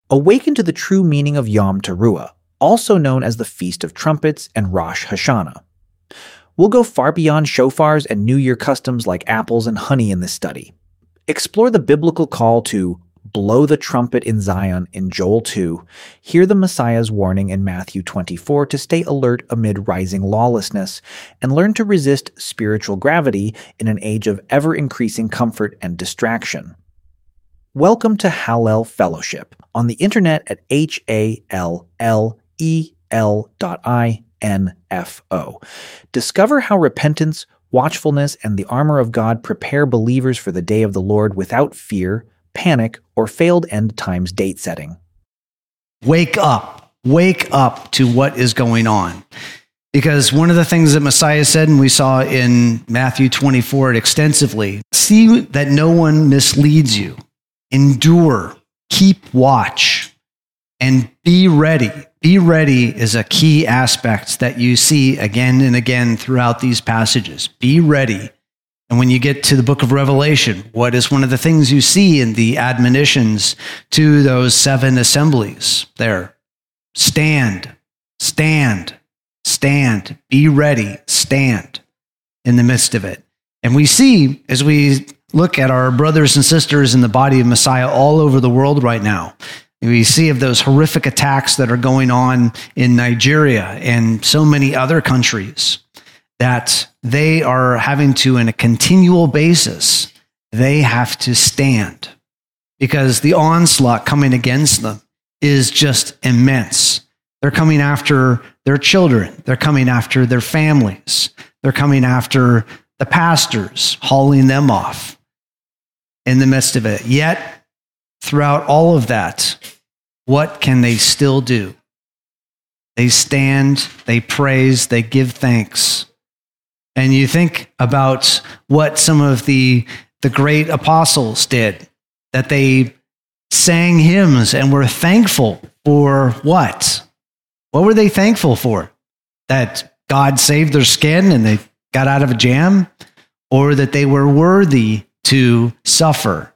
Awaken to the true meaning of Yom Teruah, also known as the Feast of Trumpets and Rosh Hashanah. We'll go far beyond shofars and New Year customs like apples and honey in this study. Explore the biblical call to blow the trumpet in Zion in Joel 2, hear the Messiah's warning in Matthew 24 to stay alert amid rising lawlessness, and learn to resist spiritual gravity in an age of ever-increasing comfort and distraction. Welcome to Hallel Fellowship on the internet at HALLEL.info. Discover how repentance, watchfulness, and the armor of God prepare believers for the day of the Lord without fear, panic, or failed end times date setting. Wake up to what is going on. Because one of the things that Messiah said, and we saw in Matthew 24 extensively, see that no one misleads you. Endure, keep watch, and be ready. Be ready is a key aspect that you see again and again throughout these passages. Be ready. And when you get to the book of Revelation, what is one of the things you see in the admonitions to those 7 assemblies there? Stand, stand, stand. Be ready, stand in the midst of it. And we see, as we look at our brothers and sisters in the body of Messiah all over the world right now, we see of those horrific attacks that are going on in Nigeria and so many other countries, that they are having to, on a continual basis, they have to stand because the onslaught coming against them is just immense. They're coming after their children. They're coming after their families. They're coming after the pastors, hauling them off in the midst of it. Yet, throughout all of that, what can they still do? They stand, they praise, they give thanks. And you think about what some of the great apostles did, that they sang hymns and were thankful for what? What were they thankful for? That God saved their skin and they got out of a jam? Or that they were worthy to suffer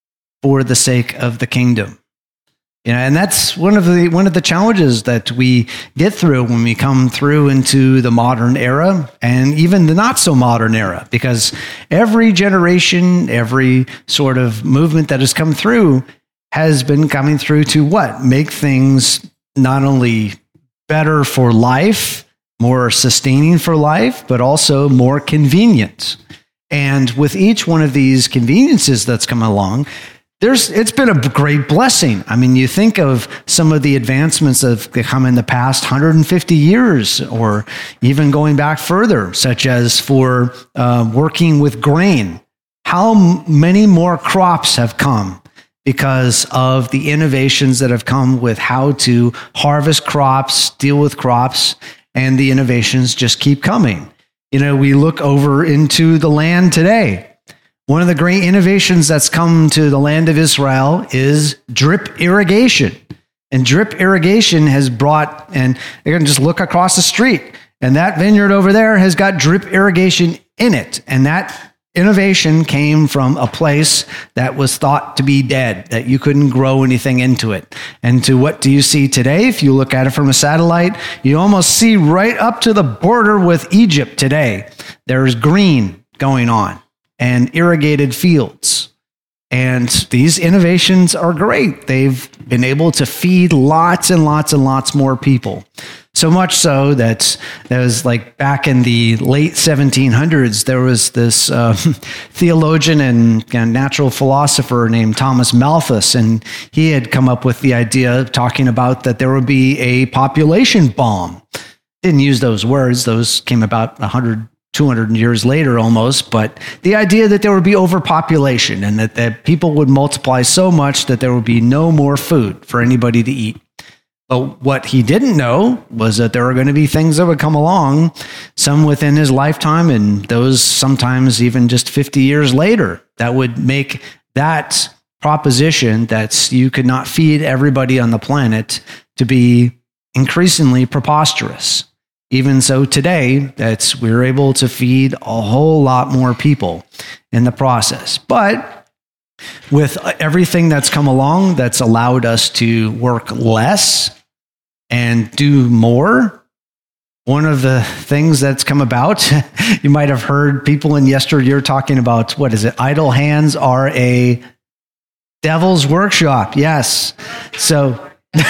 for the sake of the kingdom? You know, and that's one of the challenges that we get through when we come through into the modern era and even the not so modern era, because every generation, every sort of movement that has come through has been coming through to what? Make things not only better for life, more sustaining for life, but also more convenient. And with each one of these conveniences that's come along, it's been a great blessing. I mean, you think of some of the advancements that have come in the past 150 years, or even going back further, such as for working with grain. How many more crops have come because of the innovations that have come with how to harvest crops, deal with crops, and the innovations just keep coming. You know, we look over into the land today. One of the great innovations that's come to the land of Israel is drip irrigation. And drip irrigation has brought, and you can just look across the street, and that vineyard over there has got drip irrigation in it. And that innovation came from a place that was thought to be dead, that you couldn't grow anything into it. And to what do you see today? If you look at it from a satellite, you almost see right up to the border with Egypt today. There's green going on and irrigated fields. And these innovations are great. They've been able to feed lots and lots and lots more people. So much so that there was, like, back in the late 1700s, there was this theologian and natural philosopher named Thomas Malthus, and he had come up with the idea of talking about that there would be a population bomb. Didn't use those words. Those came about 200 years later almost, but the idea that there would be overpopulation and that people would multiply so much that there would be no more food for anybody to eat. But what he didn't know was that there were going to be things that would come along, some within his lifetime and those sometimes even just 50 years later, that would make that proposition that you could not feed everybody on the planet to be increasingly preposterous. Even so today, we're able to feed a whole lot more people in the process. But with everything that's come along that's allowed us to work less and do more. One of the things that's come about, you might have heard people in yesteryear talking about, what is it? Idle hands are a devil's workshop. Yes. So,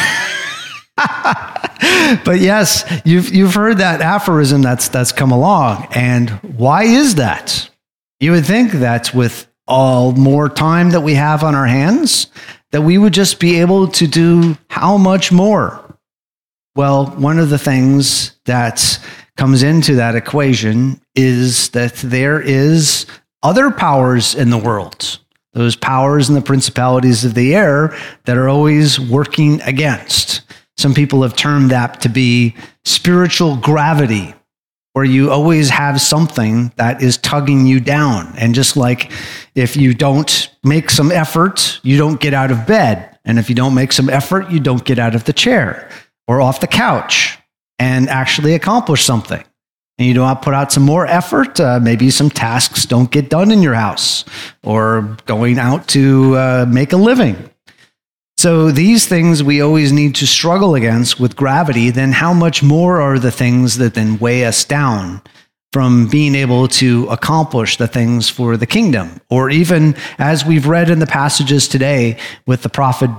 but yes, you've heard that aphorism that's come along. And why is that? You would think that with all more time that we have on our hands, that we would just be able to do how much more? Well, one of the things that comes into that equation is that there is other powers in the world, those powers and the principalities of the air that are always working against. Some people have termed that to be spiritual gravity, where you always have something that is tugging you down. And just like if you don't make some effort, you don't get out of bed. And if you don't make some effort, you don't get out of the chair or off the couch and actually accomplish something. And you don't put out some more effort, maybe some tasks don't get done in your house or going out to make a living. So these things we always need to struggle against with gravity. Then how much more are the things that then weigh us down from being able to accomplish the things for the kingdom? Or even as we've read in the passages today with the prophet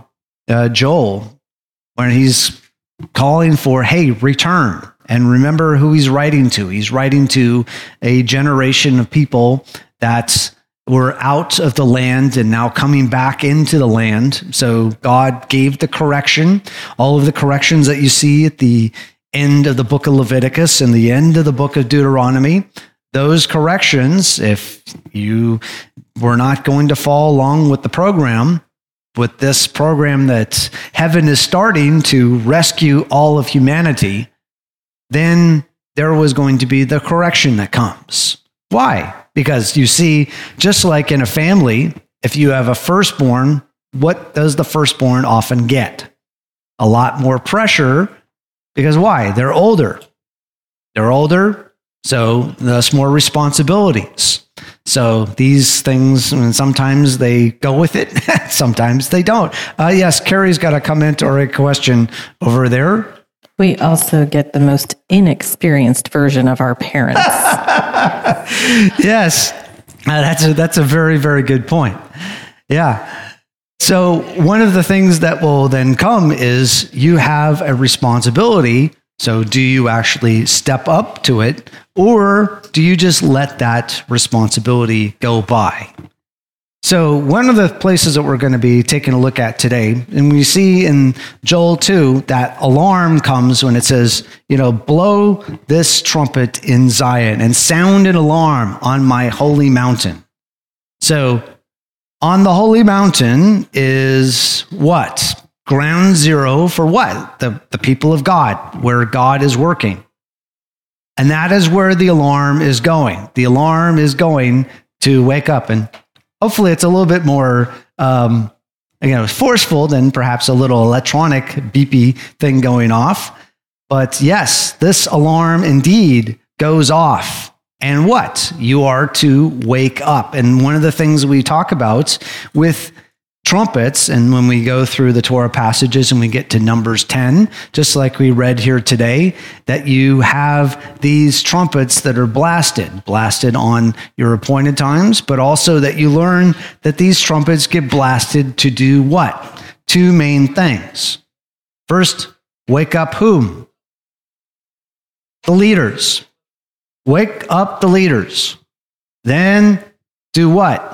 Joel, when he's calling for, hey, return. And remember who he's writing to. He's writing to a generation of people that were out of the land and now coming back into the land. So God gave the correction, all of the corrections that you see at the end of the book of Leviticus and the end of the book of Deuteronomy. Those corrections, if you were not going to follow along with the program, with this program that heaven is starting to rescue all of humanity, then there was going to be the correction that comes. Why? Because you see, just like in a family, if you have a firstborn, what does the firstborn often get? A lot more pressure, because why? They're older. They're older, so thus more responsibilities. So these things, sometimes they go with it, sometimes they don't. Yes, Carrie's got a comment or a question over there. We also get the most inexperienced version of our parents. Yes, that's a very, very good point. Yeah. So one of the things that will then come is you have a responsibility. So do you actually step up to it, or do you just let that responsibility go by? So one of the places that we're going to be taking a look at today, and we see in Joel 2, that alarm comes when it says, blow this trumpet in Zion and sound an alarm on my holy mountain. So on the holy mountain is what? Ground zero for what? The people of God, where God is working. And that is where the alarm is going. The alarm is going to wake up, and hopefully it's a little bit more forceful than perhaps a little electronic beepy thing going off. But yes, this alarm indeed goes off. And what? You are to wake up. And one of the things we talk about with trumpets, and when we go through the Torah passages and we get to Numbers 10, just like we read here today, that you have these trumpets that are blasted on your appointed times, but also that you learn that these trumpets get blasted to do what? Two main things. First, wake up whom? The leaders. Wake up the leaders. Then do what?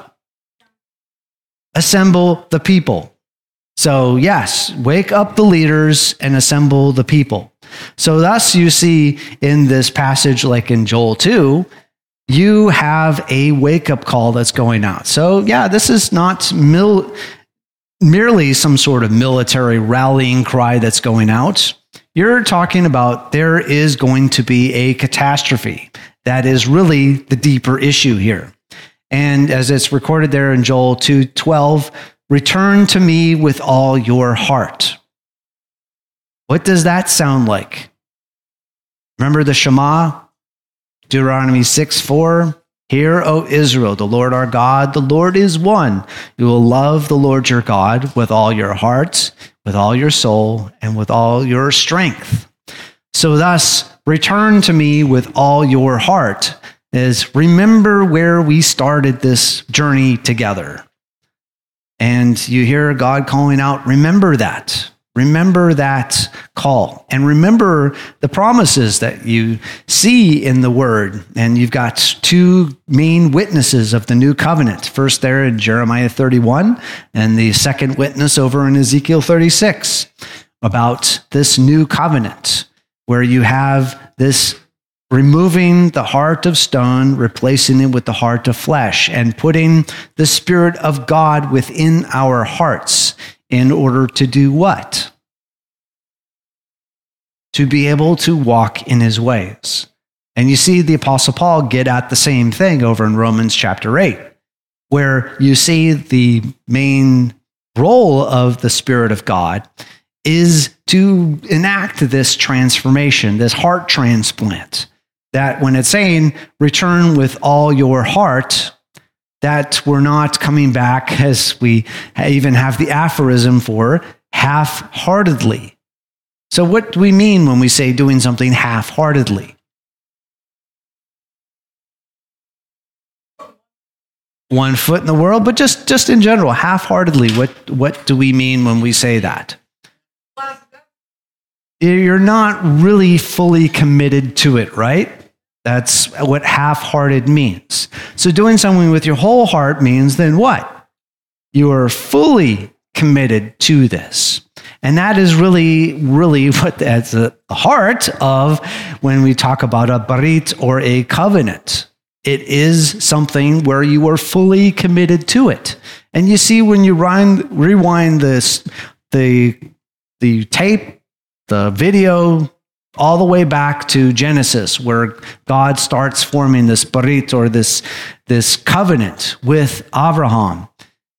Assemble the people. So yes, wake up the leaders and assemble the people. So thus you see in this passage, like in Joel 2, you have a wake-up call that's going out. So yeah, this is not merely some sort of military rallying cry that's going out. You're talking about there is going to be a catastrophe. That is really the deeper issue here. And as it's recorded there in Joel 2:12, return to me with all your heart. What does that sound like? Remember the Shema, Deuteronomy 6:4, Hear, O Israel, the Lord our God, the Lord is one. You will love the Lord your God with all your heart, with all your soul, and with all your strength. So thus, return to me with all your heart, is remember where we started this journey together. And you hear God calling out, remember that. Remember that call. And remember the promises that you see in the Word. And you've got two main witnesses of the new covenant. First there in Jeremiah 31, and the second witness over in Ezekiel 36 about this new covenant, where you have this removing the heart of stone, replacing it with the heart of flesh, and putting the Spirit of God within our hearts in order to do what? To be able to walk in his ways. And you see the Apostle Paul get at the same thing over in Romans chapter 8, where you see the main role of the Spirit of God is to enact this transformation, this heart transplant. That when it's saying, return with all your heart, that we're not coming back, as we even have the aphorism for, half-heartedly. So what do we mean when we say doing something half-heartedly? One foot in the world, but just in general, half-heartedly, what do we mean when we say that? You're not really fully committed to it, right? That's what half-hearted means. So doing something with your whole heart means then what? You are fully committed to this. And that is really what that's the heart of when we talk about a barit or a covenant. It is something where you are fully committed to it. And you see when you rewind this, the tape, the video, all the way back to Genesis, where God starts forming this barit, or this covenant with Abraham.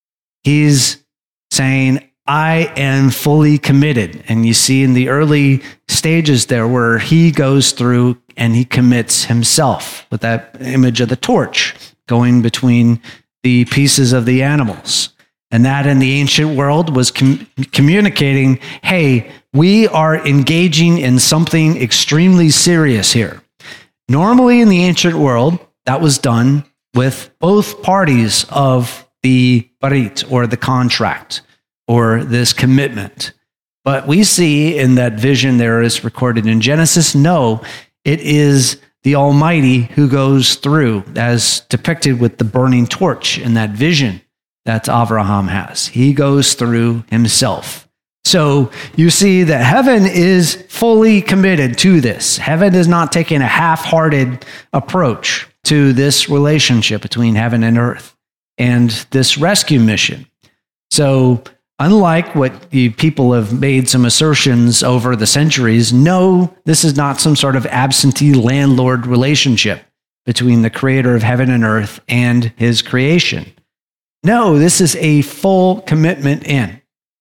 He's saying, I am fully committed. And you see in the early stages there where he goes through and he commits himself with that image of the torch going between the pieces of the animals. And that in the ancient world was communicating, hey, we are engaging in something extremely serious here. Normally in the ancient world, that was done with both parties of the barit, or the contract, or this commitment. But we see in that vision there is recorded in Genesis, no, it is the Almighty who goes through, as depicted with the burning torch in that vision that Abraham has. He goes through himself. So you see that heaven is fully committed to this. Heaven is not taking a half-hearted approach to this relationship between heaven and earth and this rescue mission. So unlike what people have made some assertions over the centuries, no, this is not some sort of absentee landlord relationship between the creator of heaven and earth and his creation. No, this is a full commitment in.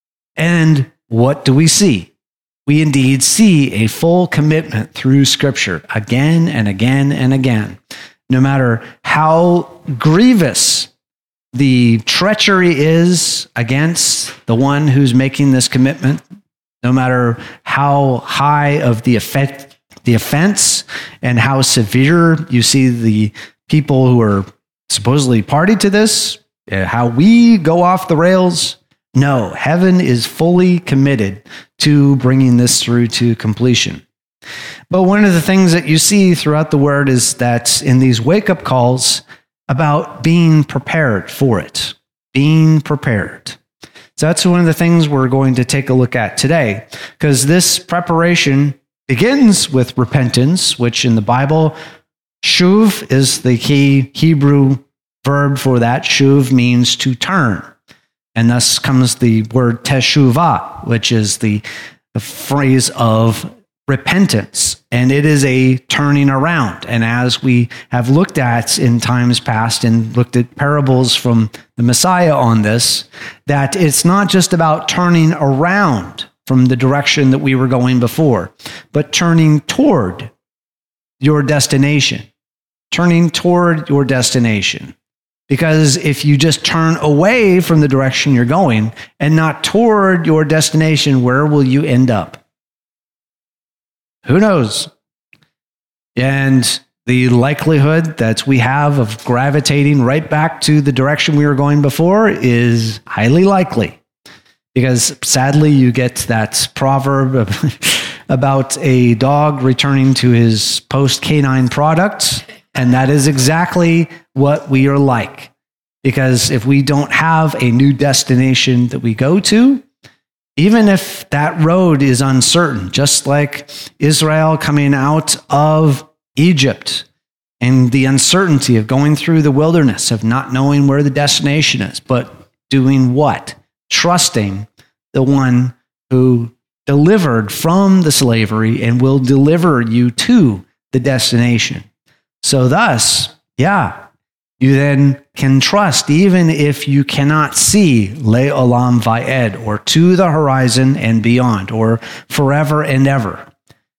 And what do we see? We indeed see a full commitment through Scripture again and again and again. No matter how grievous the treachery is against the one who's making this commitment, no matter how high of the offense and how severe you see the people who are supposedly party to this, how we go off the rails, no, heaven is fully committed to bringing this through to completion. But one of the things that you see throughout the Word is that in these wake-up calls about being prepared for it, being prepared. So that's one of the things we're going to take a look at today, because this preparation begins with repentance, which in the Bible, shuv is the key Hebrew verb for that. Shuv means to turn. And thus comes the word teshuvah, which is the phrase of repentance. And it is a turning around. And as we have looked at in times past and looked at parables from the Messiah on this, that it's not just about turning around from the direction that we were going before, but turning toward your destination. turning toward your destination. Because if you just turn away from the direction you're going and not toward your destination, where will you end up? Who knows? And the likelihood that we have of gravitating right back to the direction we were going before is highly likely. Because sadly, you get that proverb about a dog returning to his post-canine product, and that is exactly what we are like. Because if we don't have a new destination that we go to, even if that road is uncertain, just like Israel coming out of Egypt and the uncertainty of going through the wilderness, of not knowing where the destination is, but doing what? Trusting the one who delivered from the slavery and will deliver you to the destination. So thus, you then can trust even if you cannot see Le'olam Va'ed, or to the horizon and beyond, or forever and ever.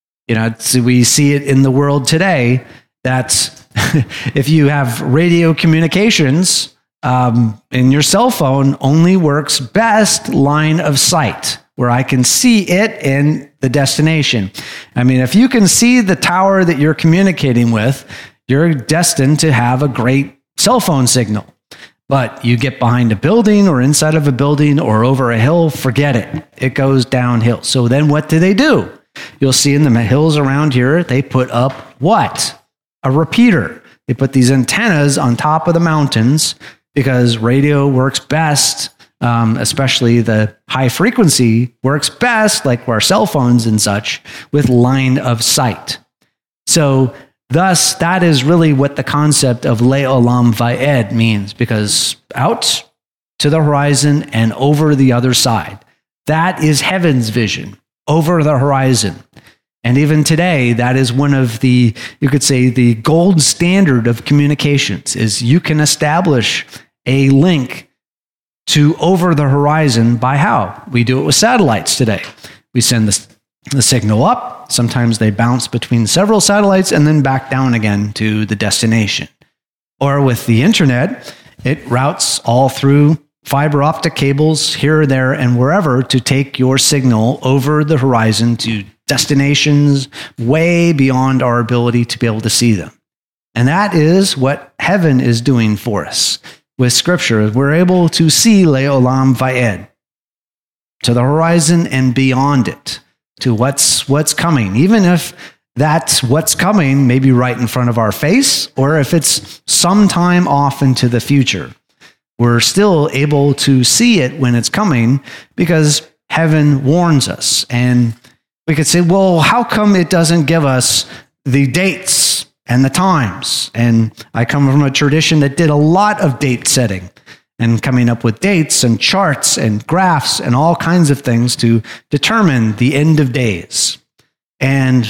We see it in the world today that if you have radio communications, and your cell phone only works best line of sight, where I can see it and the destination. I mean, if you can see the tower that you're communicating with, you're destined to have a great cell phone signal. But you get behind a building or inside of a building or over a hill, forget it. It goes downhill. So then what do? You'll see in the hills around here, they put up what? A repeater. They put these antennas on top of the mountains because radio works best, especially the high frequency works best, like our cell phones and such, with line of sight. So thus, that is really what the concept of Le'olam Va'ed means, because out to the horizon and over the other side. That is heaven's vision, over the horizon. And even today, that is one of the, you could say, the gold standard of communications, is you can establish a link to over the horizon by how? We do it with satellites today. We send the signal up. Sometimes they bounce between several satellites and then back down again to the destination. Or with the internet, it routes all through fiber optic cables here, there, and wherever to take your signal over the horizon to destinations way beyond our ability to be able to see them. And that is what heaven is doing for us. With Scripture, we're able to see Le'olam Va'ed, to the horizon and beyond it, to what's coming, even if that's what's coming maybe right in front of our face, or if it's sometime off into the future. We're still able to see it when it's coming because heaven warns us. And we could say, well, how come it doesn't give us the dates and the times? And I come from a tradition that did a lot of date setting and coming up with dates and charts and graphs and all kinds of things to determine the end of days. And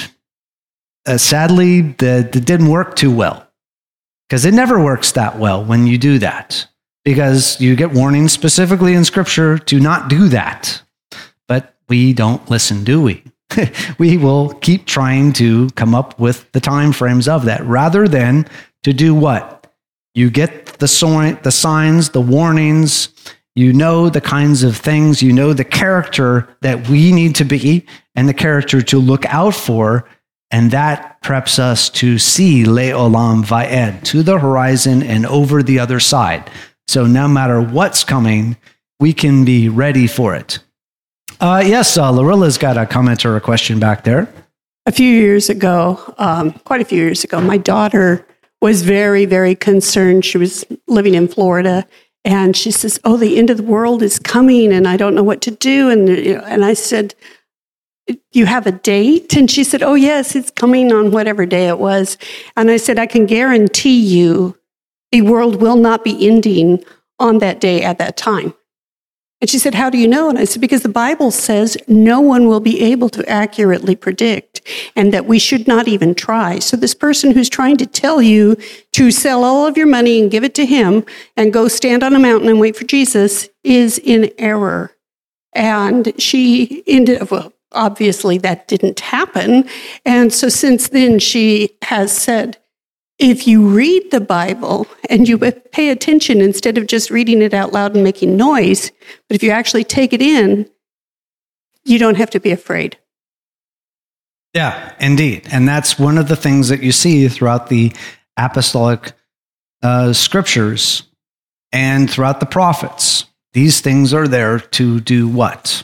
sadly, that didn't work too well, because it never works that well when you do that, because you get warnings specifically in Scripture to not do that. But we don't listen, do we? We will keep trying to come up with the time frames of that, rather than to do what? You get the signs, the warnings, you know the kinds of things, you know the character that we need to be and the character to look out for, and that preps us to see Le'olam Va'ed, to the horizon and over the other side. So no matter what's coming, we can be ready for it. Yes, Lorilla's got a comment or a question back there. A few years ago, quite a few years ago, my daughter was very, very concerned. She was living in Florida, and she says, "Oh, the end of the world is coming, and I don't know what to do." And I said, "You have a date?" And she said, "Oh, yes, it's coming on whatever day it was." And I said, "I can guarantee you the world will not be ending on that day at that time." And she said, "How do you know?" And I said, "Because the Bible says no one will be able to accurately predict, and that we should not even try. So this person who's trying to tell you to sell all of your money and give it to him and go stand on a mountain and wait for Jesus is in error." And she ended up, well, obviously that didn't happen. And so since then she has said, if you read the Bible and you pay attention instead of just reading it out loud and making noise, but if you actually take it in, you don't have to be afraid. Yeah, indeed. And that's one of the things that you see throughout the apostolic scriptures and throughout the prophets. These things are there to do what?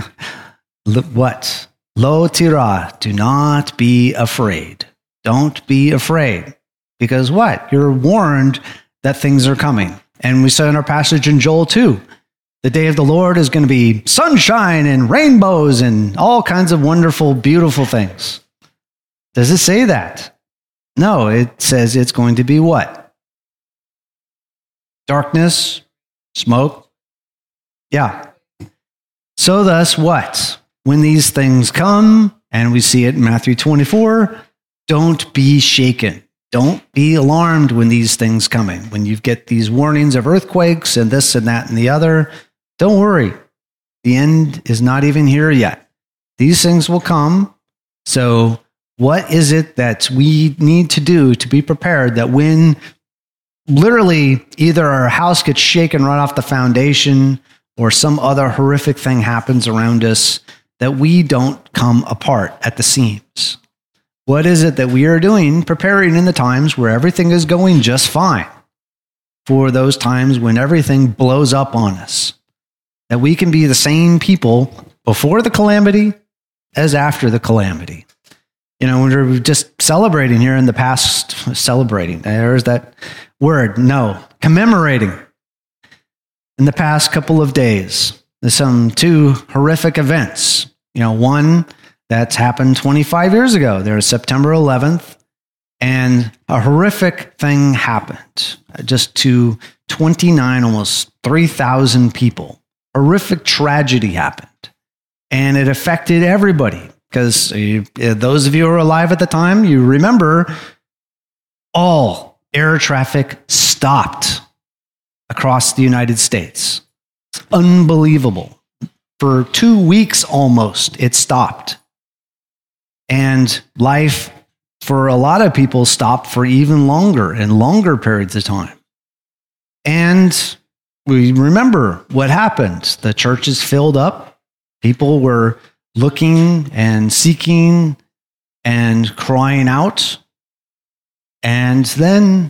What? Lo tira, do not be afraid. Don't be afraid. Because what? You're warned that things are coming. And we saw in our passage in Joel 2, the day of the Lord is going to be sunshine and rainbows and all kinds of wonderful, beautiful things. Does it say that? No, it says it's going to be what? Darkness, smoke. Yeah. So thus what? When these things come, and we see it in Matthew 24, don't be shaken. Don't be alarmed when these things coming. When you get these warnings of earthquakes and this and that and the other, don't worry. The end is not even here yet. These things will come. So what is it that we need to do to be prepared that when literally either our house gets shaken right off the foundation or some other horrific thing happens around us, that we don't come apart at the seams? What is it that we are doing, preparing in the times where everything is going just fine, for those times when everything blows up on us? That we can be the same people before the calamity as after the calamity. You know, when we're just celebrating here in the past, celebrating, there's that word, no, commemorating. In the past couple of days, there's some two horrific events. You know, one that's happened 25 years ago. There was September 11th, and a horrific thing happened just to 29, almost 3,000 people. Horrific tragedy happened, and it affected everybody because those of you who were alive at the time, you remember all air traffic stopped across the United States. It's unbelievable. For 2 weeks almost, it stopped. And life for a lot of people stopped for even longer and longer periods of time. And we remember what happened. The churches filled up. People were looking and seeking and crying out. And then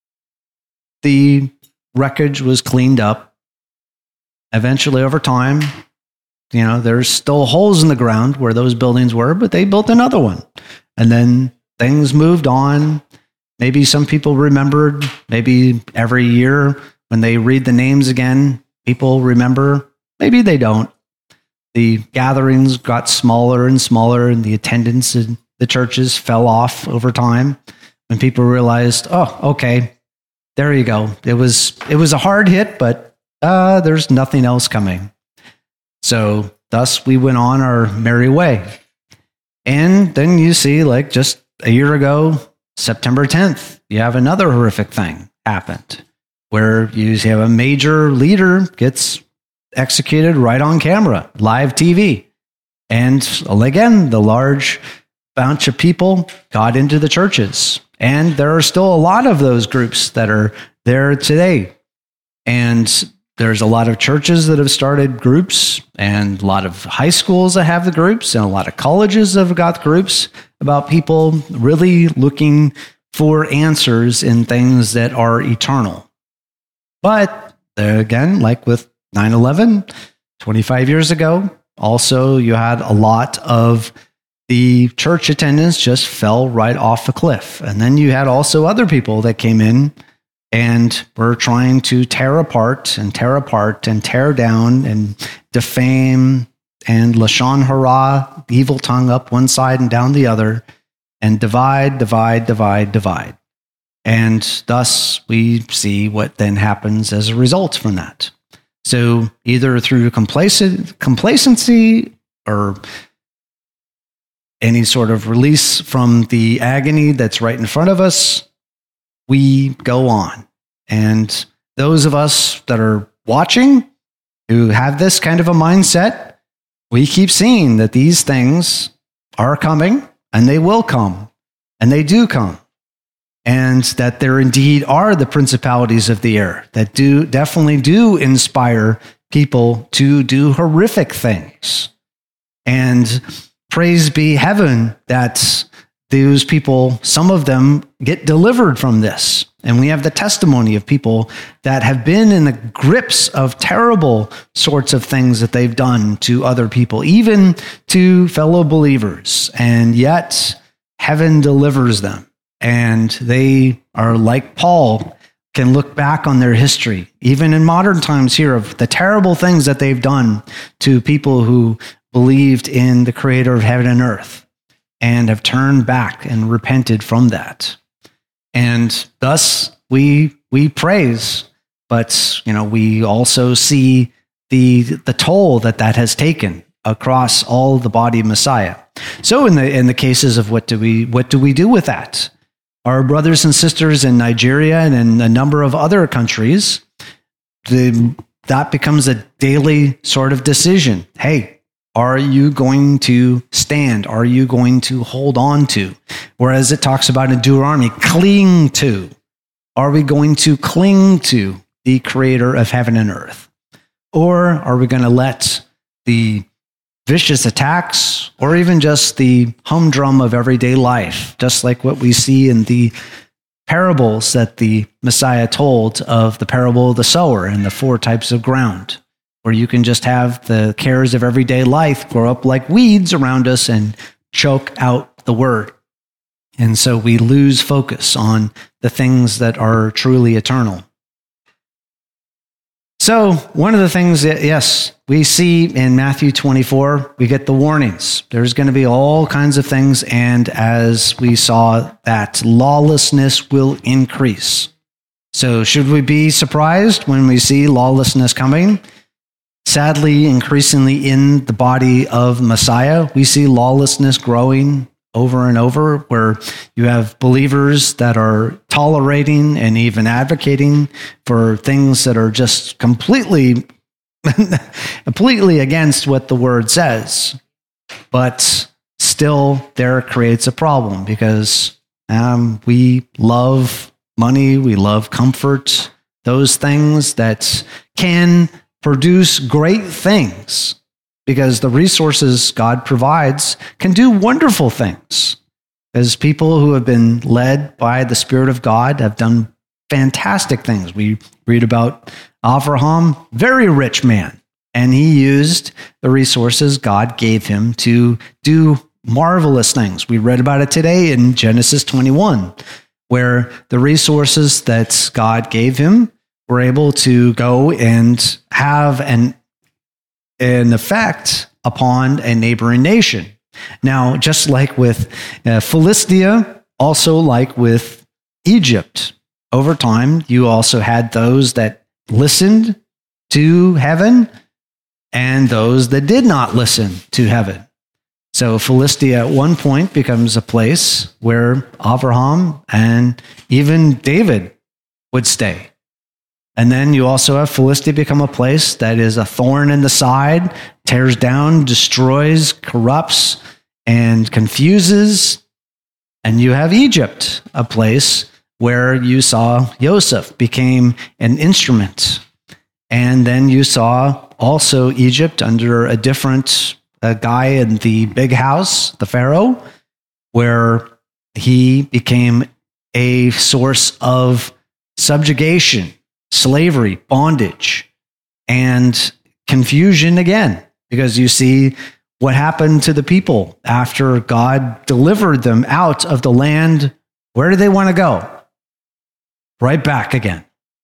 the wreckage was cleaned up. Eventually, over time, you know, there's still holes in the ground where those buildings were, but they built another one. And then things moved on. Maybe some people remembered, maybe every year when they read the names again, people remember. Maybe they don't. The gatherings got smaller and smaller, and the attendance in the churches fell off over time when people realized, oh, okay, there you go. It was a hard hit, but there's nothing else coming. So thus we went on our merry way. And then you see, like just a year ago, September 10th, you have another horrific thing happened where you have a major leader gets executed right on camera, live TV. And again, the large bunch of people got into the churches. And there are still a lot of those groups that are there today. And there's a lot of churches that have started groups, and a lot of high schools that have the groups, and a lot of colleges that have got groups about people really looking for answers in things that are eternal. But again, like with 9/11, 25 years ago, also you had a lot of the church attendance just fell right off a cliff. And then you had also other people that came in and were trying to tear apart and tear down and defame and lashon hara, evil tongue up one side and down the other, and divide. And thus we see what then happens as a result from that. So either through complacency or any sort of release from the agony that's right in front of us, we go on. And those of us that are watching who have this kind of a mindset, we keep seeing that these things are coming, and they will come, and they do come. and that there indeed are the principalities of the air that definitely do inspire people to do horrific things. And praise be heaven that those people, some of them get delivered from this. And we have the testimony of people that have been in the grips of terrible sorts of things that they've done to other people, even to fellow believers. And yet heaven delivers them. And they are like Paul, can look back on their history, even in modern times here, of the terrible things that they've done to people who believed in the creator of heaven and earth and have turned back and repented from that. And thus we praise, but we also see the toll that has taken across all the body of Messiah. So in the cases of what do we do with that? Our brothers and sisters in Nigeria and in a number of other countries, that becomes a daily sort of decision. Hey, are you going to stand? Are you going to hold on to? Whereas it talks about in Deuteronomy, cling to. Are we going to cling to the creator of heaven and earth? Or are we going to let the vicious attacks or even just the humdrum of everyday life, just like what we see in the parables that the Messiah told of the parable of the sower and the 4 types of ground, where you can just have the cares of everyday life grow up like weeds around us and choke out the word. And so we lose focus on the things that are truly eternal. So one of the things that, yes, we see in Matthew 24, we get the warnings. There's going to be all kinds of things, and as we saw, that lawlessness will increase. So should we be surprised when we see lawlessness coming? Sadly, increasingly in the body of Messiah, we see lawlessness growing over and over, where you have believers that are tolerating and even advocating for things that are just completely against what the word says. But still, there creates a problem because we love money, we love comfort, those things that can produce great things, because the resources God provides can do wonderful things. As people who have been led by the Spirit of God have done fantastic things. We read about Abraham, very rich man, and he used the resources God gave him to do marvelous things. We read about it today in Genesis 21, where the resources that God gave him were able to go and have an effect upon a neighboring nation. Now, just like with Philistia, also like with Egypt, over time, you also had those that listened to heaven and those that did not listen to heaven. So Philistia at one point becomes a place where Abraham and even David would stay. And then you also have Philistia become a place that is a thorn in the side, tears down, destroys, corrupts, and confuses. And you have Egypt, a place where you saw Joseph became an instrument. And then you saw also Egypt under a different guy in the big house, the Pharaoh, where he became a source of subjugation, slavery, bondage, and confusion again, because you see what happened to the people after God delivered them out of the land. Where do they want to go? Right back again.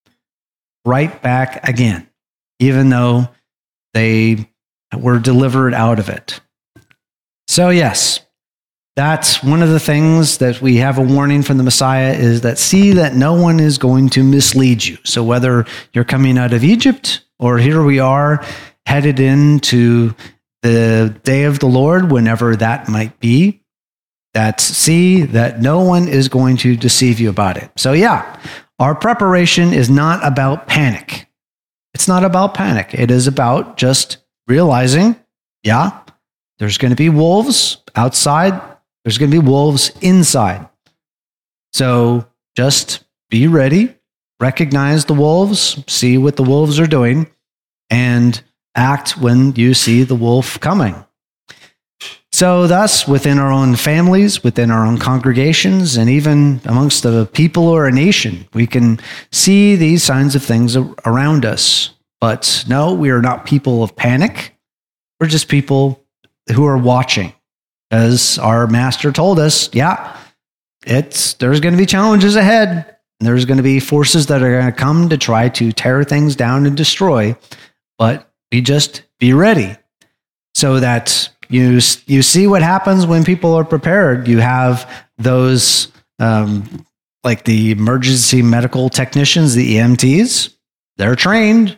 Right back again, even though they were delivered out of it. So yes, that's one of the things that we have a warning from the Messiah, is that see that no one is going to mislead you. So whether you're coming out of Egypt or here we are headed into the day of the Lord, whenever that might be, that see that no one is going to deceive you about it. So yeah, our preparation is not about panic. It's not about panic. It is about just realizing, yeah, there's going to be wolves outside. There's going to be wolves inside. So just be ready, recognize the wolves, see what the wolves are doing, and act when you see the wolf coming. So thus, within our own families, within our own congregations, and even amongst the people or a nation, we can see these signs of things around us. But no, we are not people of panic. We're just people who are watching. As our master told us, there's going to be challenges ahead. There's going to be forces that are going to come to try to tear things down and destroy. But we just be ready so that you see what happens when people are prepared. You have those, like the emergency medical technicians, the EMTs, they're trained.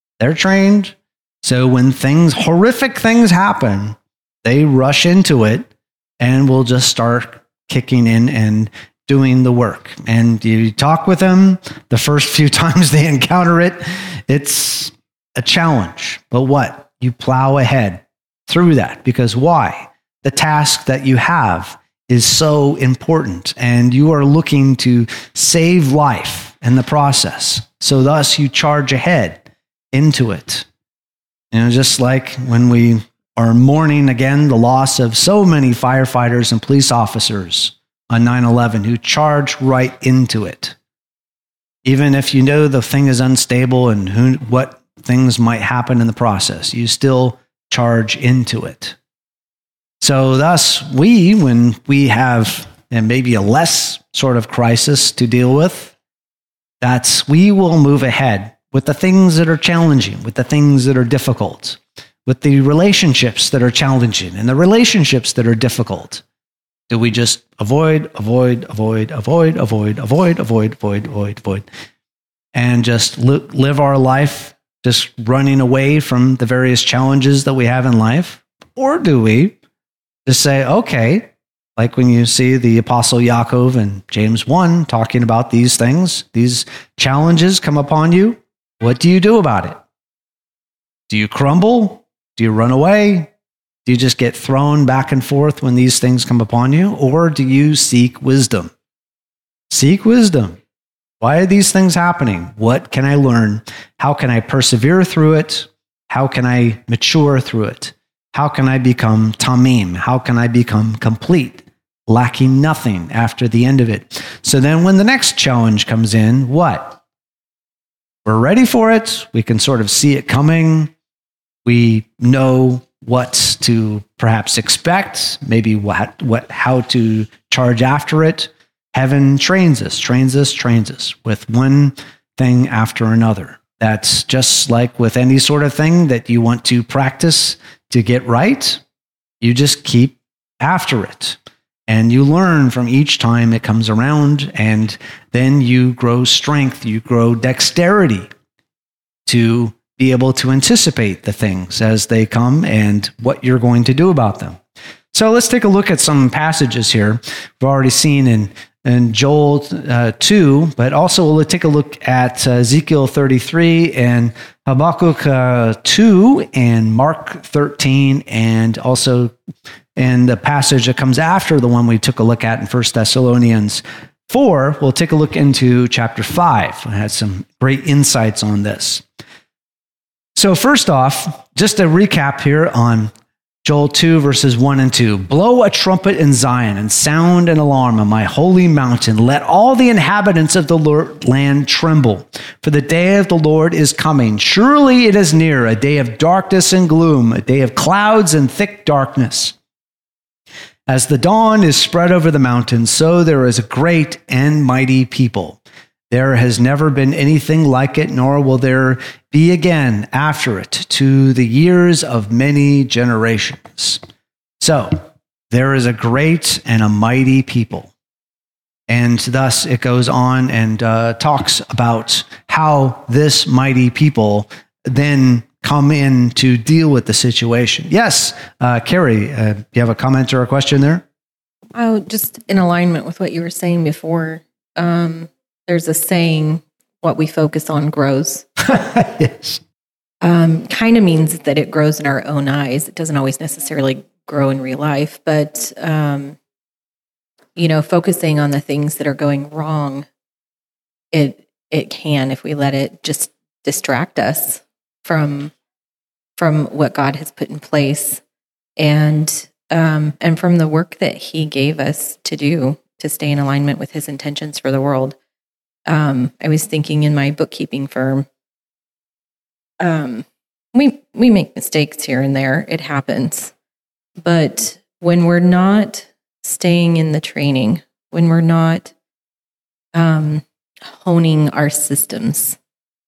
So when horrific things happen, they rush into it and will just start kicking in and doing the work. And you talk with them the first few times they encounter it, it's a challenge. But what? You plow ahead through that, because why? The task that you have is so important, and you are looking to save life in the process. So thus you charge ahead into it. Just like when we are mourning again the loss of so many firefighters and police officers on 9/11 who charged right into it. Even if you know the thing is unstable and what things might happen in the process, you still charge into it. So thus, when we have maybe a less sort of crisis to deal with, we will move ahead with the things that are challenging, with the things that are difficult, with the relationships that are challenging and the relationships that are difficult. Do we just avoid, and just live our life just running away from the various challenges that we have in life? Or do we just say, okay, like when you see the Apostle Yaakov in James 1 talking about these things, these challenges come upon you, what do you do about it? Do you crumble? Do you run away? Do you just get thrown back and forth when these things come upon you? Or do you seek wisdom? Seek wisdom. Why are these things happening? What can I learn? How can I persevere through it? How can I mature through it? How can I become tamim? How can I become complete, lacking nothing after the end of it? So then when the next challenge comes in, what? We're ready for it. We can sort of see it coming. We know what to perhaps expect, maybe how to charge after it. Heaven trains us with one thing after another. That's just like with any sort of thing that you want to practice to get right. You just keep after it. And you learn from each time it comes around, and then you grow strength, you grow dexterity to be able to anticipate the things as they come and what you're going to do about them. So let's take a look at some passages here we've already seen in Joel 2, but also we'll take a look at Ezekiel 33 and Habakkuk 2 and Mark 13, and also in the passage that comes after the one we took a look at in 1 Thessalonians 4, we'll take a look into chapter 5. I had some great insights on this. So first off, just a recap here on Joel 2, verses 1 and 2. Blow a trumpet in Zion and sound an alarm on my holy mountain. Let all the inhabitants of the land tremble, for the day of the Lord is coming. Surely it is near, a day of darkness and gloom, a day of clouds and thick darkness. As the dawn is spread over the mountains, so there is a great and mighty people. There has never been anything like it, nor will there be again after it, to the years of many generations. So, there is a great and a mighty people. And thus it goes on and talks about how this mighty people then come in to deal with the situation. Yes, Carrie, do you have a comment or a question there? Oh, just in alignment with what you were saying before, there's a saying, what we focus on grows. Yes. Kind of means that it grows in our own eyes. It doesn't always necessarily grow in real life, but, focusing on the things that are going wrong it can, if we let it just distract us from what God has put in place, and from the work that He gave us to do to stay in alignment with His intentions for the world. I was thinking in my bookkeeping firm, we make mistakes here and there. It happens. But when we're not staying in the training, when we're not honing our systems,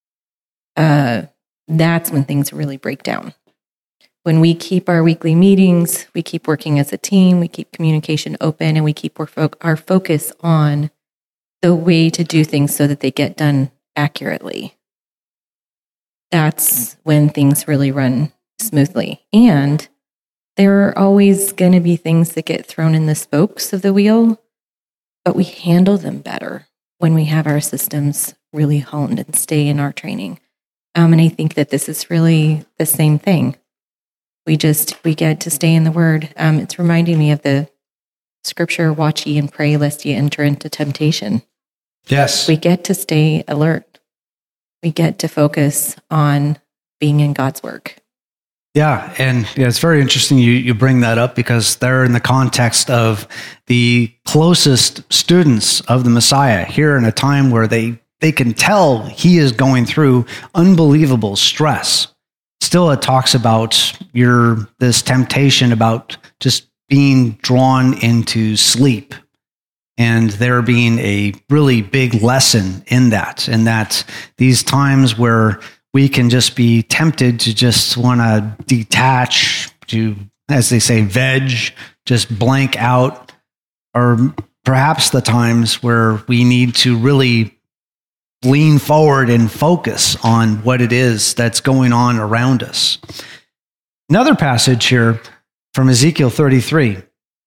that's when things really break down. When we keep our weekly meetings, we keep working as a team, we keep communication open, and we keep our focus on the way to do things so that they get done accurately. That's when things really run smoothly. And there are always going to be things that get thrown in the spokes of the wheel, but we handle them better when we have our systems really honed and stay in our training. And I think that this is really the same thing. We get to stay in the Word. It's reminding me of the scripture, watch ye and pray lest ye enter into temptation. Yes. We get to stay alert. We get to focus on being in God's work. Yeah, and it's very interesting you bring that up, because they're in the context of the closest students of the Messiah here in a time where they can tell He is going through unbelievable stress. Still, it talks about this temptation about just being drawn into sleep, and there being a really big lesson in that these times where we can just be tempted to just want to detach, to, as they say, veg, just blank out, or perhaps the times where we need to really lean forward and focus on what it is that's going on around us. Another passage here from Ezekiel 33.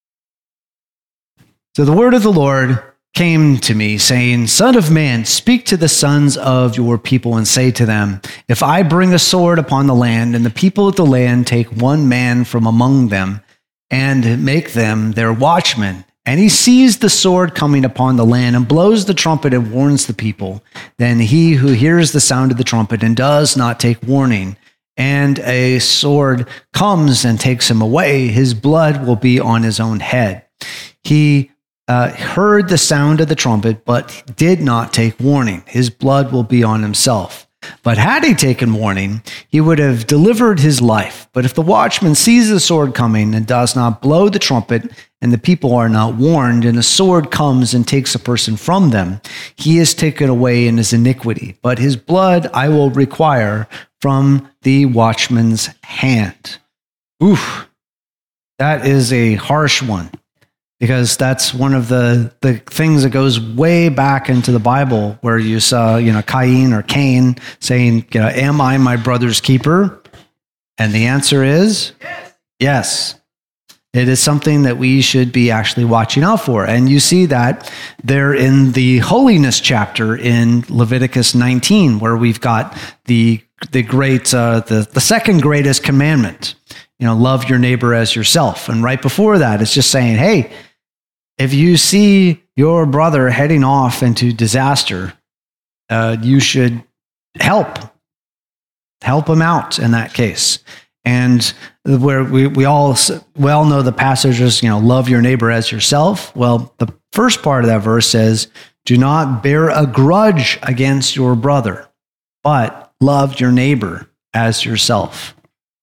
So the word of the Lord came to me, saying, Son of man, speak to the sons of your people and say to them, if I bring a sword upon the land, and the people of the land take one man from among them, and make them their watchmen, and he sees the sword coming upon the land, and blows the trumpet and warns the people, then he who hears the sound of the trumpet and does not take warning, and a sword comes and takes him away, his blood will be on his own head. He heard the sound of the trumpet, but did not take warning. His blood will be on himself. But had he taken warning, he would have delivered his life. But if the watchman sees the sword coming and does not blow the trumpet, and the people are not warned, and a sword comes and takes a person from them, he is taken away in his iniquity. But his blood I will require from the watchman's hand. Oof, that is a harsh one. Because that's one of the things that goes way back into the Bible, where you saw, Cain or Cain saying, am I my brother's keeper? And the answer is yes. It is something that we should be actually watching out for. And you see that there in the holiness chapter in Leviticus 19, where we've got the great, the second greatest commandment, love your neighbor as yourself. And right before that, it's just saying, hey, if you see your brother heading off into disaster, you should help him out in that case. And where we all know the passages, love your neighbor as yourself. Well, the first part of that verse says, do not bear a grudge against your brother, but love your neighbor as yourself.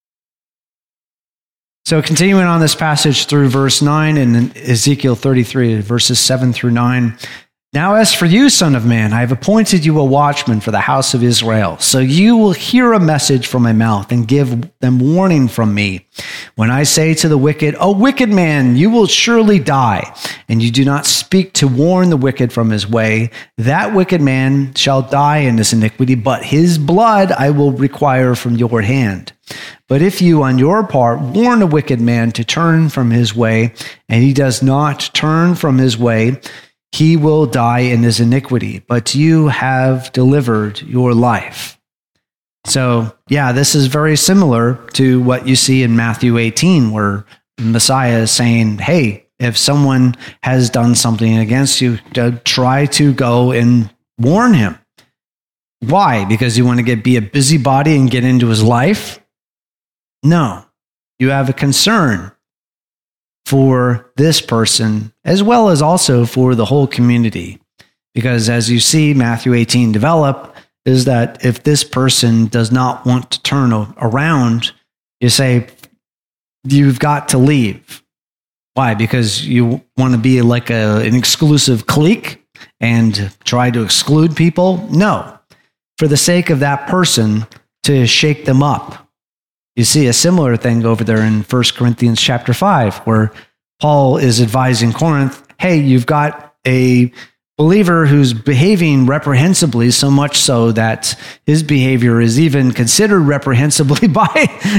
So continuing on this passage through verse 9 in Ezekiel 33, verses 7 through 9. Now as for you, son of man, I have appointed you a watchman for the house of Israel. So you will hear a message from my mouth and give them warning from me. When I say to the wicked, O wicked man, you will surely die, and you do not speak to warn the wicked from his way, that wicked man shall die in his iniquity, but his blood I will require from your hand. But if you, on your part, warn a wicked man to turn from his way, and he does not turn from his way, he will die in his iniquity, but you have delivered your life. So, yeah, this is very similar to what you see in Matthew 18, where Messiah is saying, hey, if someone has done something against you, try to go and warn him. Why? Because you want to be a busybody and get into his life? No. You have a concern for this person as well as also for the whole community. Because as you see Matthew 18 develop, is that if this person does not want to turn around, you say, you've got to leave. Why? Because you want to be like an exclusive clique and try to exclude people? No. For the sake of that person, to shake them up. You see a similar thing over there in 1 Corinthians chapter 5, where Paul is advising Corinth, hey, you've got a believer who's behaving reprehensibly, so much so that his behavior is even considered reprehensible by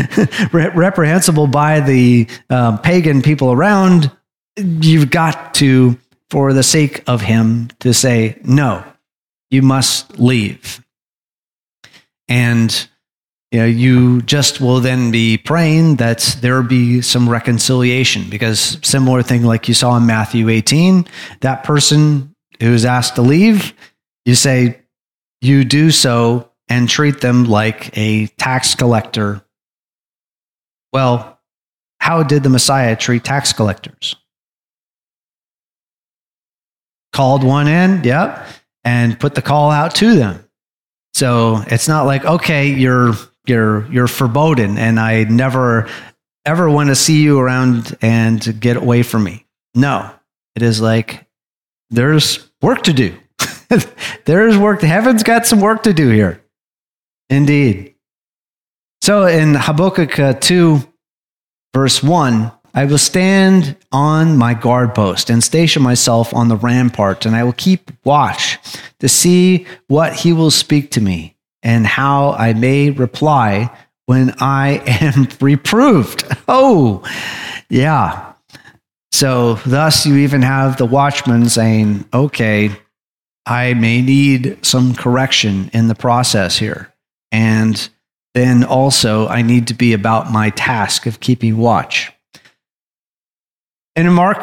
the pagan people around. You've got to, for the sake of him, to say, no, you must leave. And you just will then be praying that there be some reconciliation, because similar thing like you saw in Matthew 18, that person who's asked to leave, you say, you do so and treat them like a tax collector. Well, how did the Messiah treat tax collectors? Called one in, yep, and put the call out to them. So it's not like, okay, you're forbidden and I never ever want to see you around and get away from me. No, it is like, there's work to do. There's work. Heaven's got some work to do here. Indeed. So in Habakkuk 2, verse 1, I will stand on my guard post and station myself on the rampart, and I will keep watch to see what he will speak to me and how I may reply when I am reproved. Oh, yeah. So thus you even have the watchman saying, okay, I may need some correction in the process here. And then also I need to be about my task of keeping watch. And in Mark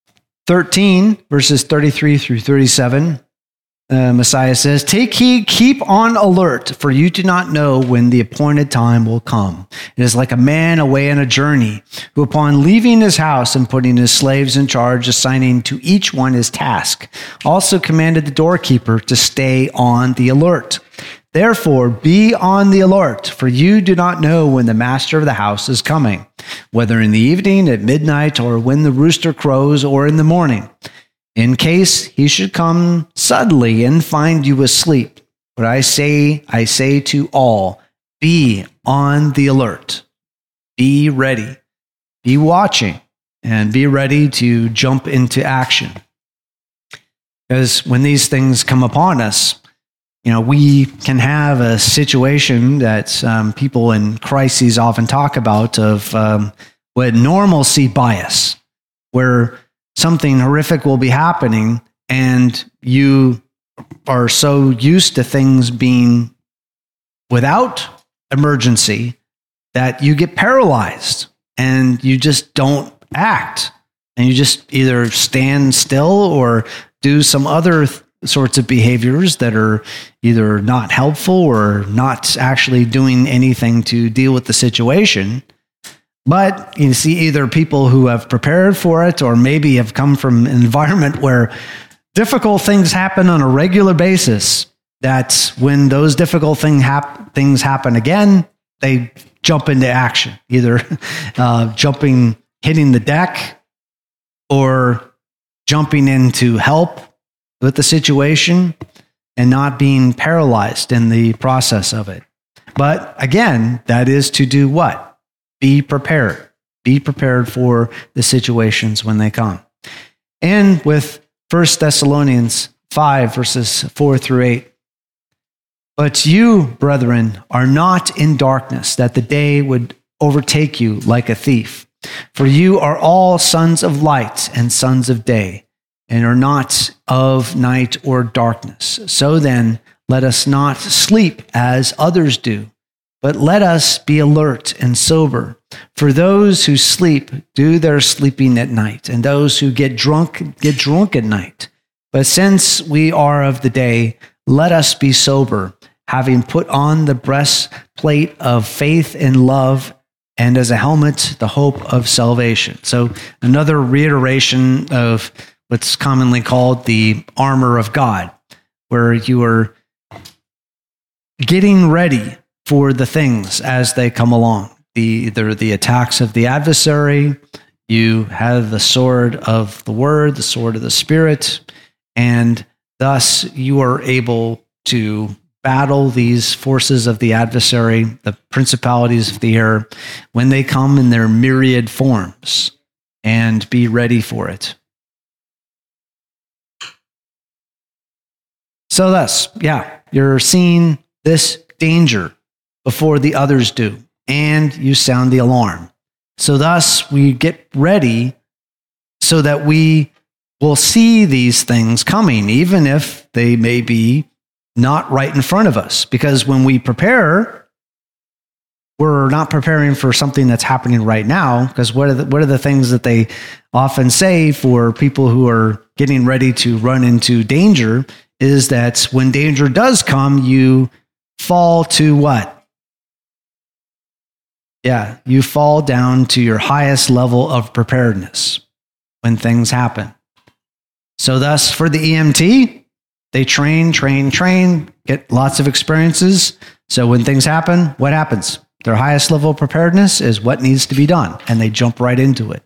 13, verses 33 through 37, Messiah says, take heed, keep on alert, for you do not know when the appointed time will come. It is like a man away on a journey, who upon leaving his house and putting his slaves in charge, assigning to each one his task, also commanded the doorkeeper to stay on the alert. Therefore, be on the alert, for you do not know when the master of the house is coming, whether in the evening, at midnight, or when the rooster crows, or in the morning, in case he should come suddenly and find you asleep. But I say to all, be on the alert, be ready, be watching, and be ready to jump into action. Because when these things come upon us, we can have a situation that people in crises often talk about of what normalcy bias, where something horrific will be happening and you are so used to things being without emergency that you get paralyzed and you just don't act. And you just either stand still or do some other sorts of behaviors that are either not helpful or not actually doing anything to deal with the situation. But you see either people who have prepared for it or maybe have come from an environment where difficult things happen on a regular basis, that when those difficult things happen again, they jump into action, either hitting the deck or jumping in to help with the situation and not being paralyzed in the process of it. But again, that is to do what? Be prepared. Be prepared for the situations when they come. And with 1 Thessalonians 5, verses 4 through 8, but you, brethren, are not in darkness, that the day would overtake you like a thief. For you are all sons of light and sons of day, and are not of night or darkness. So then, let us not sleep as others do, but let us be alert and sober. For those who sleep do their sleeping at night, and those who get drunk at night. But since we are of the day, let us be sober, having put on the breastplate of faith and love, and as a helmet, the hope of salvation. So another reiteration of what's commonly called the armor of God, where you are getting ready for the things as they come along. Either the attacks of the adversary, you have the sword of the word, the sword of the Spirit, and thus you are able to battle these forces of the adversary, the principalities of the air, when they come in their myriad forms, and be ready for it. So thus, you're seeing this danger before the others do, and you sound the alarm. So thus, we get ready so that we will see these things coming, even if they may be not right in front of us. Because when we prepare, we're not preparing for something that's happening right now. Because what are the things that they often say for people who are getting ready to run into danger is that when danger does come, you fall to what? You fall down to your highest level of preparedness when things happen. So thus, for the EMT, they train, get lots of experiences. So when things happen, what happens? Their highest level of preparedness is what needs to be done, and they jump right into it.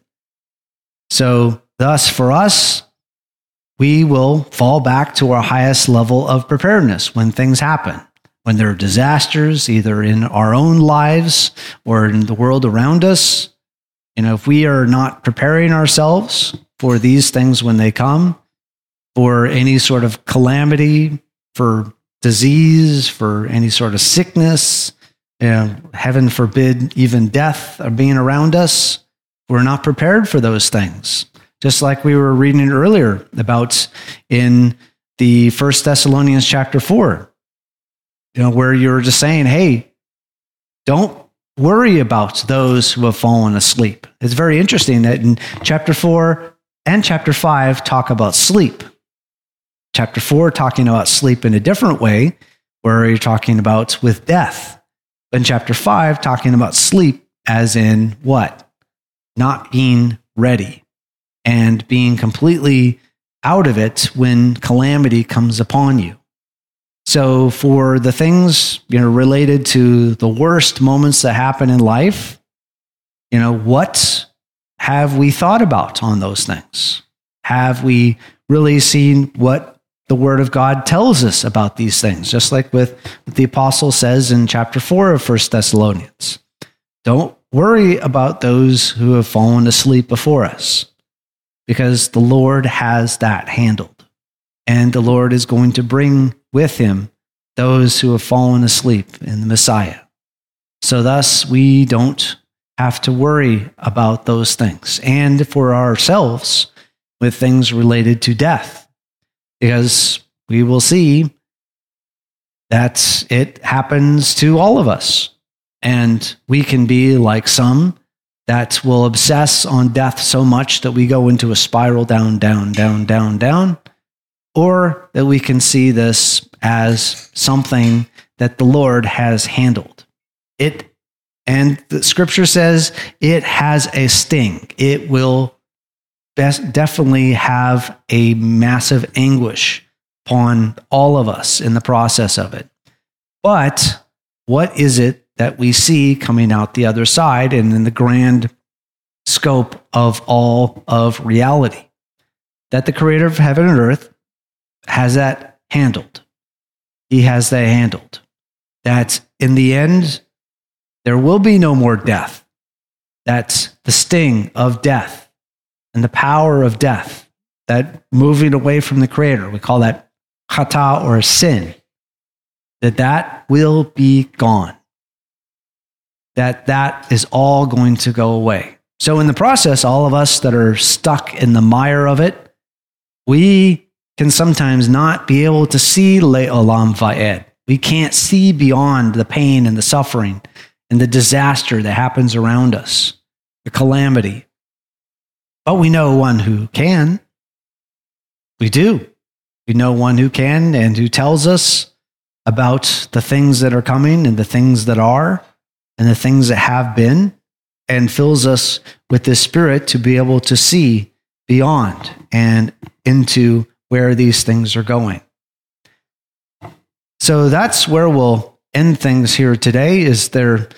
So thus, for us, we will fall back to our highest level of preparedness when things happen. When there are disasters, either in our own lives or in the world around us, if we are not preparing ourselves for these things when they come, for any sort of calamity, for disease, for any sort of sickness, heaven forbid, even death being around us, we're not prepared for those things. Just like we were reading earlier about in the 1 Thessalonians chapter 4. Where you're just saying, hey, don't worry about those who have fallen asleep. It's very interesting that in chapter 4 and chapter 5 talk about sleep. Chapter 4 talking about sleep in a different way, where you're talking about with death. But in chapter 5 talking about sleep as in what? Not being ready and being completely out of it when calamity comes upon you. So for the things, related to the worst moments that happen in life, what have we thought about on those things? Have we really seen what the Word of God tells us about these things? Just like with what the apostle says in chapter 4 of 1 Thessalonians. Don't worry about those who have fallen asleep before us, because the Lord has that handled. And the Lord is going to bring with him those who have fallen asleep in the Messiah. So thus, we don't have to worry about those things. And for ourselves, with things related to death, because we will see that it happens to all of us. And we can be like some that will obsess on death so much that we go into a spiral down, or that we can see this as something that the Lord has handled. And the scripture says it has a sting. It will definitely have a massive anguish upon all of us in the process of it. But what is it that we see coming out the other side and in the grand scope of all of reality? That the creator of heaven and earth has that handled. He has that handled. That in the end, there will be no more death. That's the sting of death and the power of death, that moving away from the creator. We call that chata, or sin. That will be gone. That is all going to go away. So in the process, all of us that are stuck in the mire of it, we can sometimes not be able to see Le'olam Va'ed. We can't see beyond the pain and the suffering and the disaster that happens around us, the calamity. But we know one who can. We do. We know one who can and who tells us about the things that are coming and the things that are and the things that have been, and fills us with this Spirit to be able to see beyond and into where these things are going. So that's where we'll end things here today. Is there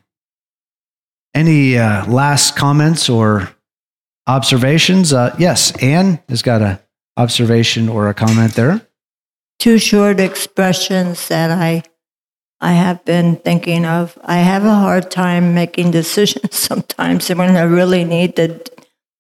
any last comments or observations? Yes, Anne has got an observation or a comment there. Two short expressions that I have been thinking of. I have a hard time making decisions sometimes when I really needed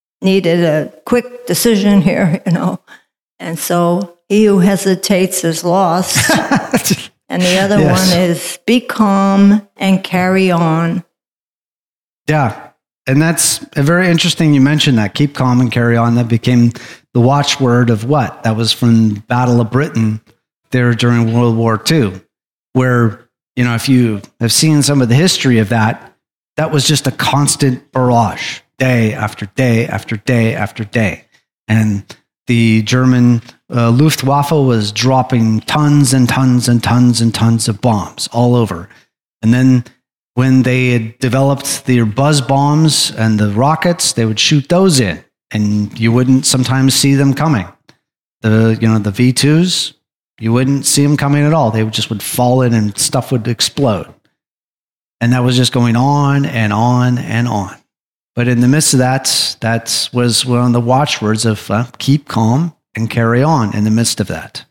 a quick decision here, And so he who hesitates is lost. And the other one is be calm and carry on. Yeah. And that's very interesting you mentioned that. Keep calm and carry on. That became the watchword of what? That was from Battle of Britain there during World War II, where, if you have seen some of the history of that, that was just a constant barrage, day after day after day after day. And the German Luftwaffe was dropping tons and tons and tons and tons of bombs all over. And then when they had developed their buzz bombs and the rockets, they would shoot those in, and you wouldn't sometimes see them coming. The V2s, you wouldn't see them coming at all. They would fall in and stuff would explode. And that was just going on and on and on. But in the midst of that was one of the watchwords of keep calm and carry on in the midst of that.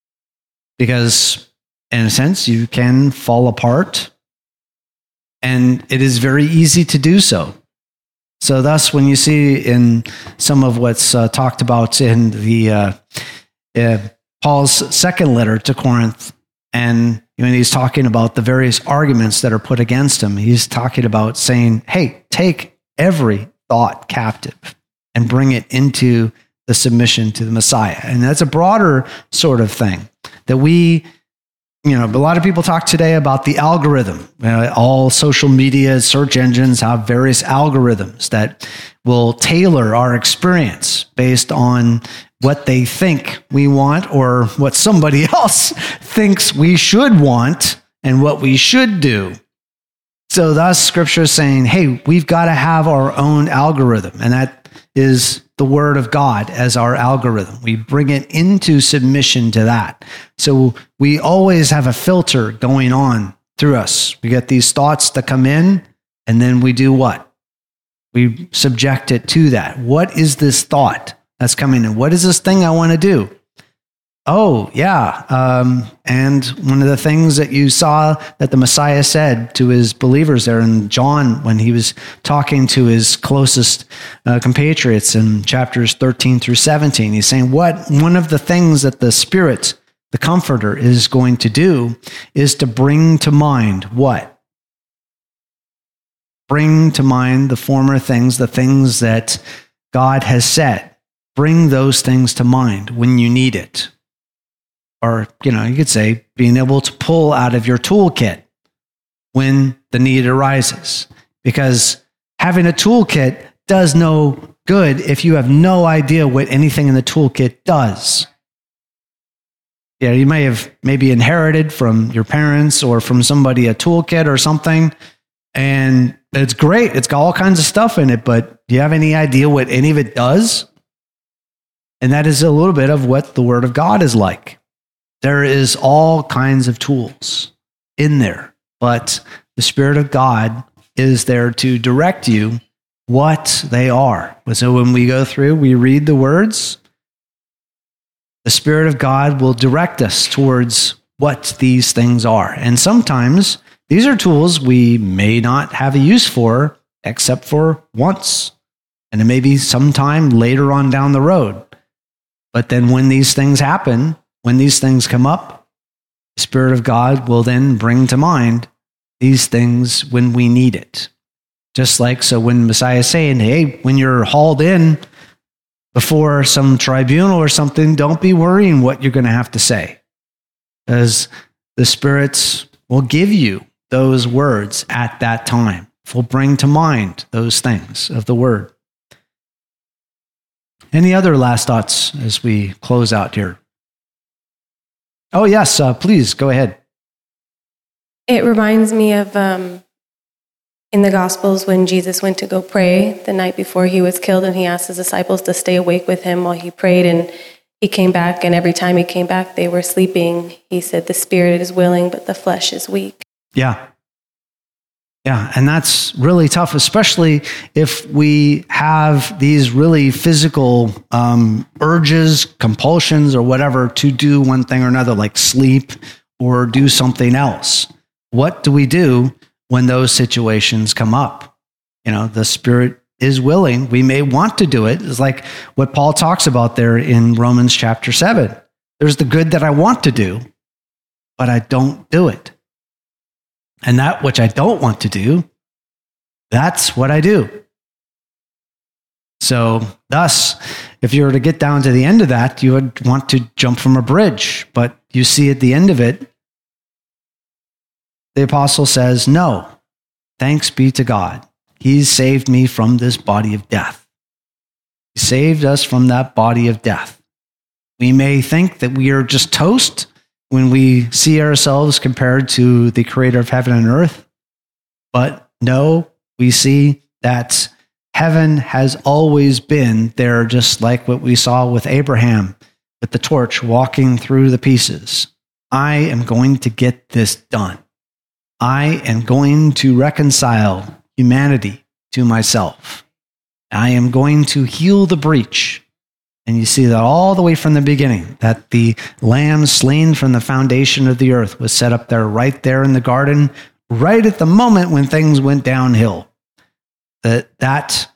Because in a sense, you can fall apart, and it is very easy to do so. So thus, when you see in some of what's talked about in the Paul's second letter to Corinth, and when he's talking about the various arguments that are put against him, he's talking about saying, hey, take every thought captive and bring it into the submission to the Messiah. And that's a broader sort of thing that we, a lot of people talk today about the algorithm. All social media search engines have various algorithms that will tailor our experience based on what they think we want or what somebody else thinks we should want and what we should do. So thus Scripture is saying, hey, we've got to have our own algorithm, and that is the Word of God as our algorithm. We bring it into submission to that. So we always have a filter going on through us. We get these thoughts that come in, and then we do what? We subject it to that. What is this thought that's coming in? What is this thing I want to do? Oh, yeah. And one of the things that you saw that the Messiah said to his believers there in John when he was talking to his closest compatriots in chapters 13 through 17, he's saying one of the things that the Spirit, the Comforter, is going to do is to bring to mind what? Bring to mind the former things, the things that God has said. Bring those things to mind when you need it. Or, you could say being able to pull out of your toolkit when the need arises. Because having a toolkit does no good if you have no idea what anything in the toolkit does. Yeah, you may have maybe inherited from your parents or from somebody a toolkit or something, and it's great. It's got all kinds of stuff in it, but do you have any idea what any of it does? And that is a little bit of what the Word of God is like. There is all kinds of tools in there, but the Spirit of God is there to direct you what they are. So when we go through, we read the words, the Spirit of God will direct us towards what these things are. And sometimes these are tools we may not have a use for except for once, and it may be sometime later on down the road. But then when these things happen, when these things come up, the Spirit of God will then bring to mind these things when we need it. Just like, so when Messiah is saying, hey, when you're hauled in before some tribunal or something, don't be worrying what you're going to have to say. Because the Spirit will give you those words at that time. Will bring to mind those things of the Word. Any other last thoughts as we close out here? Oh, yes. Please go ahead. It reminds me of in the Gospels when Jesus went to go pray the night before he was killed, and he asked his disciples to stay awake with him while he prayed, and he came back, and every time he came back, they were sleeping. He said, the spirit is willing, but the flesh is weak. Yeah. Yeah, and that's really tough, especially if we have these really physical urges, compulsions, or whatever to do one thing or another, like sleep or do something else. What do we do when those situations come up? You know, the spirit is willing. We may want to do it. It's like what Paul talks about there in Romans chapter 7. There's the good that I want to do, but I don't do it. And that which I don't want to do, that's what I do. So thus, if you were to get down to the end of that, you would want to jump from a bridge. But you see at the end of it, the apostle says, no, thanks be to God. He's saved me from this body of death. He saved us from that body of death. We may think that we are just toast when we see ourselves compared to the creator of heaven and earth. But no, we see that heaven has always been there, just like what we saw with Abraham with the torch walking through the pieces. I am going to get this done. I am going to reconcile humanity to myself. I am going to heal the breach. And you see that all the way from the beginning, that the lamb slain from the foundation of the earth was set up there, right there in the garden, right at the moment when things went downhill. That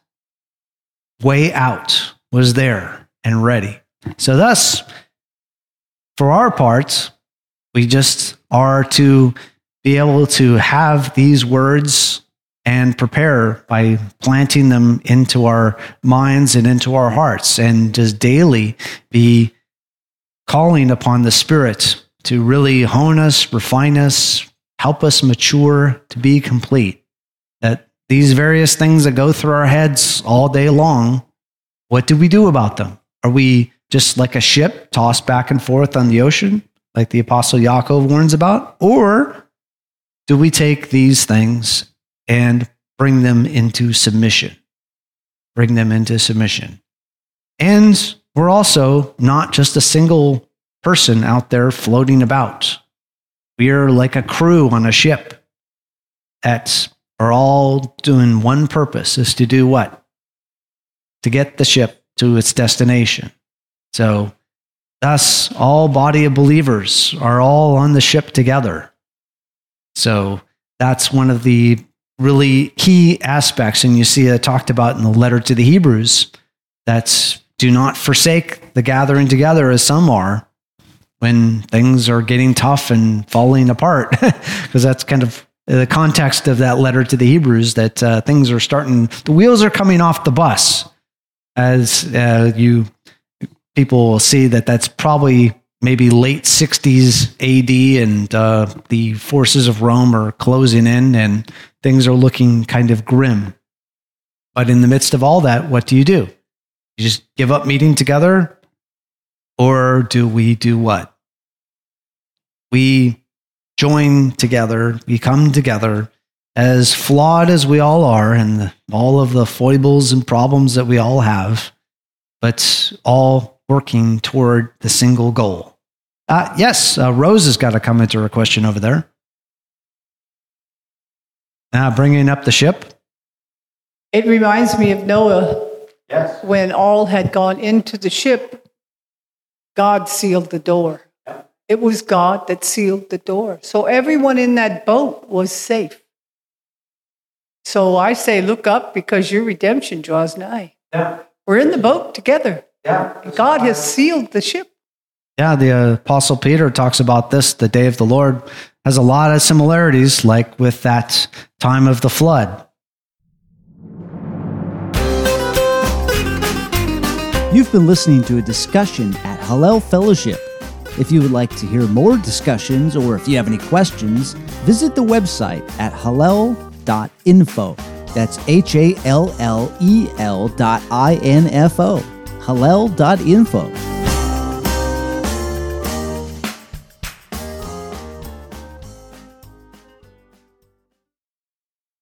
way out was there and ready. So thus, for our parts, we just are to be able to have these words and prepare by planting them into our minds and into our hearts, and just daily be calling upon the Spirit to really hone us, refine us, help us mature to be complete. That these various things that go through our heads all day long, what do we do about them? Are we just like a ship tossed back and forth on the ocean, like the Apostle Yaakov warns about? Or do we take these things and bring them into submission? Bring them into submission. And we're also not just a single person out there floating about. We are like a crew on a ship that are all doing one purpose, is to do what? To get the ship to its destination. So thus, all body of believers are all on the ship together. So that's one of the really key aspects, and you see it talked about in the letter to the Hebrews, that's do not forsake the gathering together as some are when things are getting tough and falling apart, because that's kind of the context of that letter to the Hebrews, that things are starting, the wheels are coming off the bus, as people will see that that's probably maybe late 60s AD, and the forces of Rome are closing in and things are looking kind of grim. But in the midst of all that, what do? You just give up meeting together? Or do we do what? We join together, we come together, as flawed as we all are, and all of the foibles and problems that we all have, but all working toward the single goal. Yes, Rose has got a comment or a question over there. Bringing up the ship. It reminds me of Noah. Yes. When all had gone into the ship, God sealed the door. It was God that sealed the door. So everyone in that boat was safe. So I say, look up, because your redemption draws nigh. Yeah. We're in the boat together. Yeah. God has sealed the ship. Yeah, the Apostle Peter talks about this, the day of the Lord, has a lot of similarities, like with that time of the flood. You've been listening to a discussion at Hallel Fellowship. If you would like to hear more discussions, or if you have any questions, visit the website at hallel.info. That's HALLEL.info. Hallel.info.